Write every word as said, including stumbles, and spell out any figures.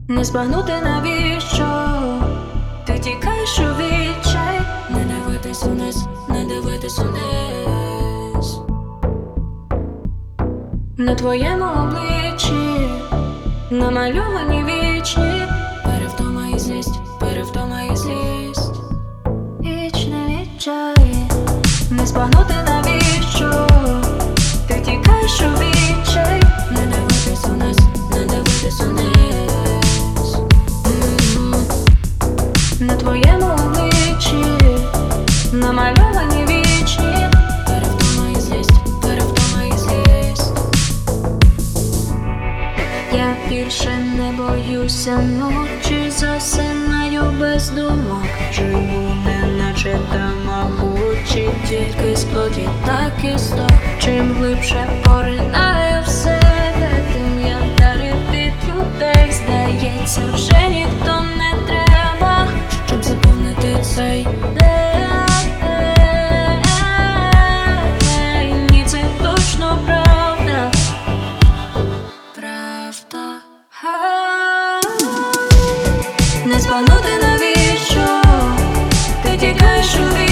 Не збагнути навіщо ти тікаєш у відчай. Не дивитись униз, не дивитись униз. На твоєму обличчі намальовані вічні Перевтома і злість, перевтома і злість. вічне відчай. Не збагнути навіщо ти тікаєш у відчай. Не дивитись униз, не дивитись униз. На твоєму обличчі намальовані вічні Перевтома і злість, перевтома і злість. Я більше не боюся ночі, засинаю без думок. Живу неначе тамагочі, тільки з плоті та кісток. Чим глибше поринаю в себе, тим я далі від людей. Здається, вже ніхто не треба, Щоб заповнити цей день. Ні, це точно правда. правда. Не збагнути навіщо ти тікаєш у вічі.